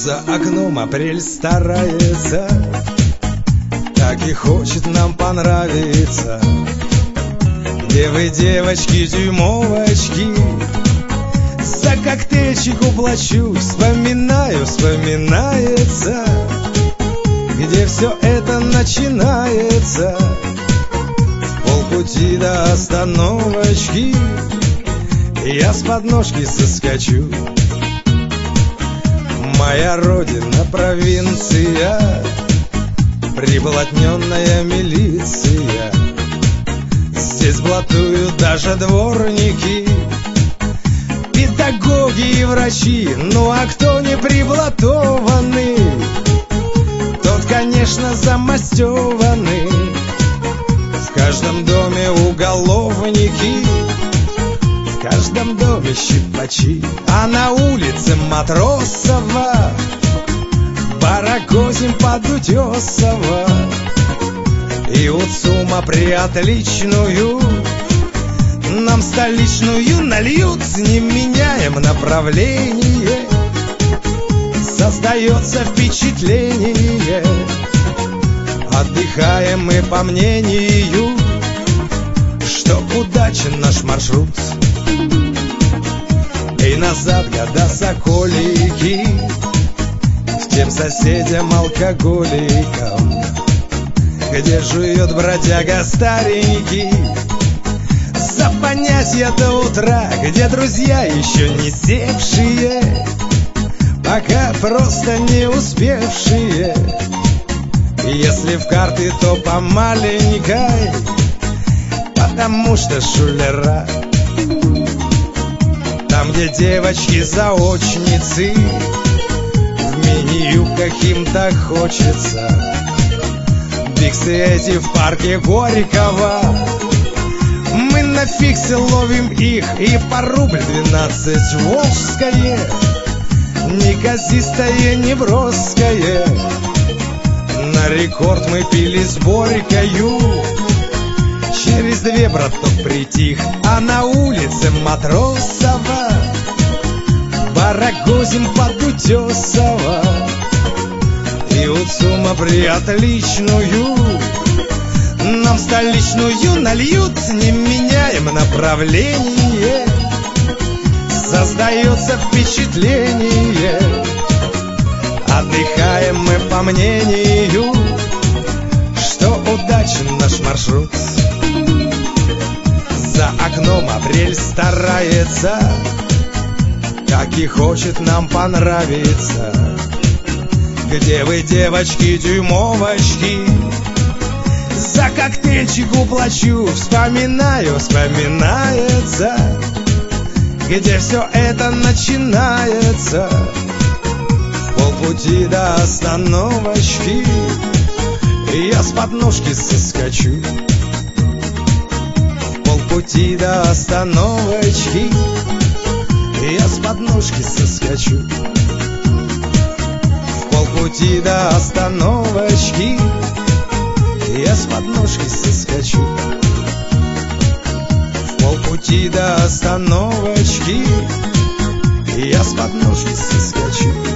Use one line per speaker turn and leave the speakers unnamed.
За окном апрель старается, так и хочет нам понравиться. Где вы, девочки, дюймовочки? За коктейльчик уплачу, вспоминаю, вспоминается, где все это начинается. Полпути до остановочки я с подножки соскочу. Моя родина провинция, приблотненная милиция. Здесь блатуют даже дворники, педагоги и врачи. Ну а кто не приблатованный, тот, конечно, замастеванный. В каждом доме уголовники, в каждом доме щипачи. А на улице Матросова барагозим под Утесова. И вот сумма приотличную нам столичную нальют. Не меняем направление, создается впечатление. Отдыхаем мы по мнению, что удачен наш маршрут. И назад года соколики к тем соседям-алкоголикам, где жует бродяга старенький за понятия до утра, где друзья еще не севшие, пока просто не успевшие. Если в карты, то по маленькой, потому что шулера. Там, где девочки-заочницы в мини-юбках им так хочется. Биксы эти в парке Горького, мы на фиксе ловим их. И по рубль 12 волжское, неказистое, неброское. На рекорд мы пили с Борькою, через 2 браток притих. А на улице Матросова барагозим под Утесова. И вот сумма приотличную нам столичную нальют. Не меняем направление, создается впечатление. Отдыхаем мы по мнению, что удачен наш маршрут. За окном апрель старается, так и хочет нам понравиться. Где вы, девочки-дюймовочки? За коктейльчик уплачу, вспоминаю, вспоминается, где все это начинается. В полпути до остановочки я с подножки соскочу. В полпути до остановочки я с подножки соскочу. В полпути до остановочки я с подножки соскочу. В полпути до остановочки я с подножки соскочу.